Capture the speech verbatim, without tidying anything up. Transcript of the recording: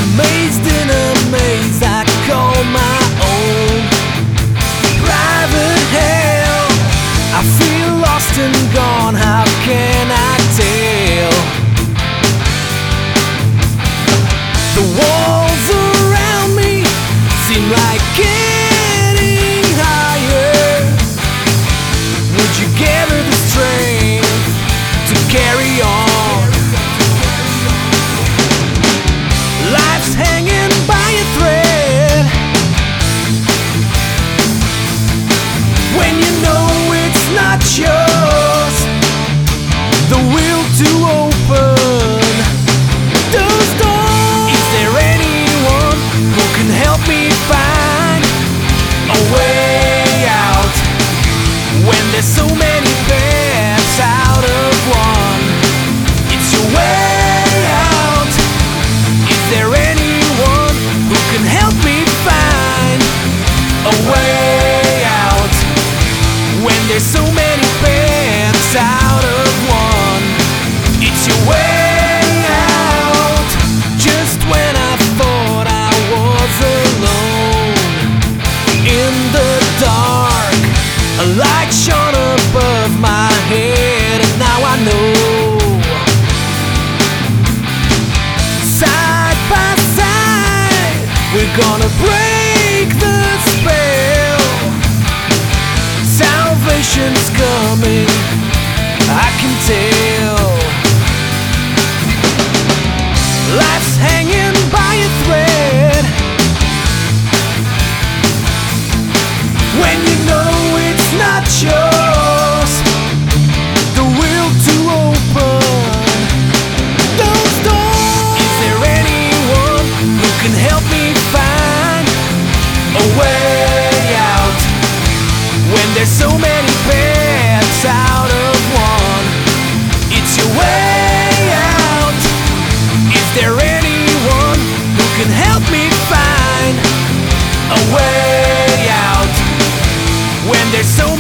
Amazed in a maze I call my own private hell. I feel lost and gone, how can I tell? The walls around me seem like getting higher. Would you gather the strength to carry on? Life's hanging by a thread when you know it's not yours. The will to open those doors. Is there anyone who can help me find a way out when there's so many paths out of one? It's your way out. Is there anyone who can help me find a way out when there's so many paths out of one? It's your way out. Just when I thought I was alone in the dark, a light shone above my head, and now I know. Side by side, we're gonna break the spell. Salvation's coming, I can tell. Life's hanging by a thread when you know it's not yours. The will to open those doors. Is there anyone who can help me find a way out when there's so many paths out of one? It's your way out. Is there anyone who can help me find a way out when there's so